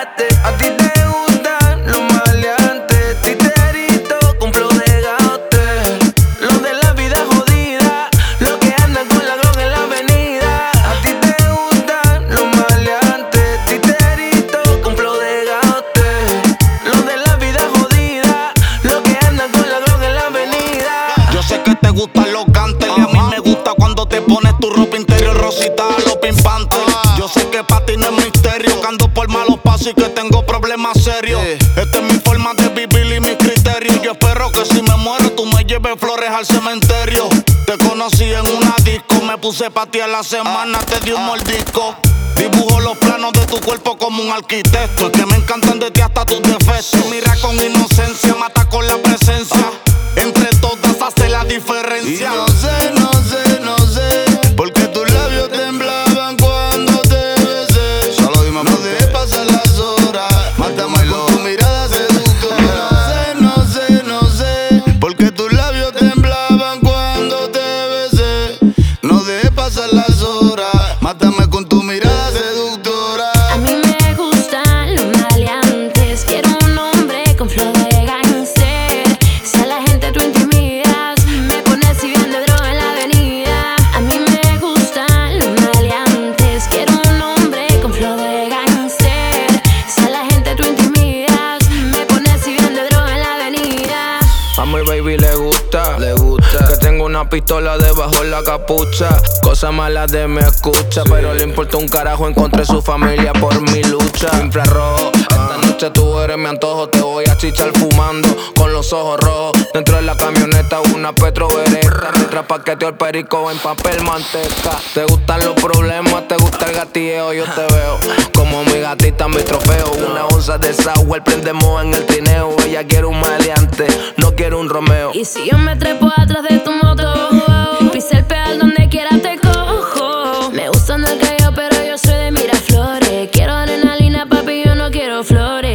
maleante. A ti te gustan los maleantes, titeritos con flow de gaute. Los de la vida jodida, los que andan con la glock en la avenida. A ti te gustan los maleantes, titeritos con flow de gaute. Los de la vida jodida, los que andan con la glock en la avenida. Yo sé que te gustan los cantes y a mí me gusta cuando te pones tu ropa interior rosita a lo pimpante. Yo sé que pa' ti no es misterio, que ando por malos pasos y que tengo problemas serios. Esta es mi forma de vivir y mi criterio. Yo espero que si me muero tú me lleves flores al cementerio. Te conocí en una disco, me puse pa' ti a la semana, te di un mordisco. Dibujo los planos de tu cuerpo como un arquitecto. Es que me encantan de ti hasta tus defectos. Mira con inocencia, mata con la presencia. Entre todas hace la diferencia. Y no sé, no sé, no sé, porque tus labios temblaban cuando te besé. Solo dime no dejes pasar las horas, mátame con tu mirada seductora. Y no sé, no sé, porque tus labios temblaban cuando te besé. No dejes pasar las horas, mátame con tu mirada seductora. A mí me gustan los maleantes, quiero un hombre con flow de gangster. Si a la gente tú intimidas, me pones si bien de droga en la avenida. A mí me gustan los maleantes, quiero un hombre con flow de gangster. Si a la gente tú intimidas, me pones si bien de droga en la avenida. A mi baby le gusta que tengo una pistola debajo la capucha. Cosas malas de me escucha, pero le importa un carajo, encontré su familia por mi lucha. Infrarrojo, esta noche tú eres mi antojo. Te voy a chichar fumando con los ojos rojos. Dentro de la camioneta una Petro Beretta, mientras paqueteo el perico en papel manteca. Te gustan los problemas, te gusta el gatilleo. Yo te veo como mi gatita, mi trofeo. Una onza de sour, prendemos en el trineo. Ella quiere un maleante, no quiere un Romeo. Y si yo me trepo atrás de tu moto, pisa el pedal donde quiera te cojo. Me gustan del callo, pero yo soy de Miraflores. Quiero adrenalina, papi, yo no quiero flores.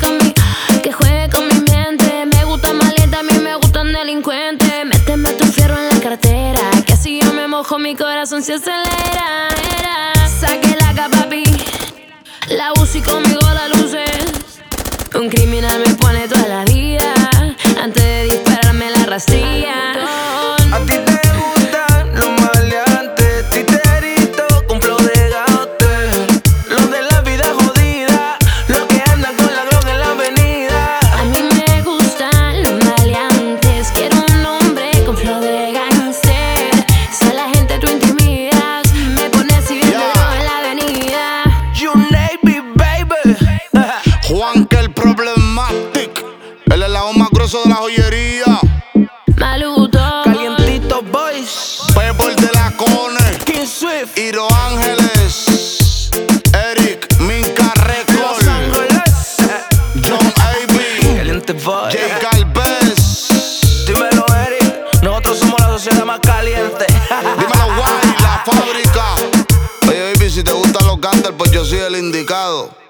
Que juegue con mi mente. Me gustan maleantes, a mí me gustan delincuentes. Méteme tu fierro en la cartera, que así yo me mojo, mi corazón se acelera. Saque la capa, papi, la uso y conmigo la luces. Un criminal me pone toda la vida, antes de dispararme la rastilla. A ti te gustan los maleantes, titeritos con flow de gaute. Los de la vida jodida, los que andan con la glock en la avenida. A mí me gustan los maleantes, quiero un hombre con flow de gangster. Si a la gente tú intimidas, me pones si bien de droga en la avenida. You Navy, baby. Juan que el problematic, él es la voz más grueso de la joyería. Maluto, Calientito Boys, Pebble de la Cone, King Swift, Iro Ángeles, Eric Minca Los Record, Ángeles, John A.B., Caliente Boys. Jay Galvez. Dímelo, Eric, nosotros somos la sociedad más caliente. Dímelo, Guay, la fábrica. Oye, baby, si te gustan los canters, pues yo soy el indicado.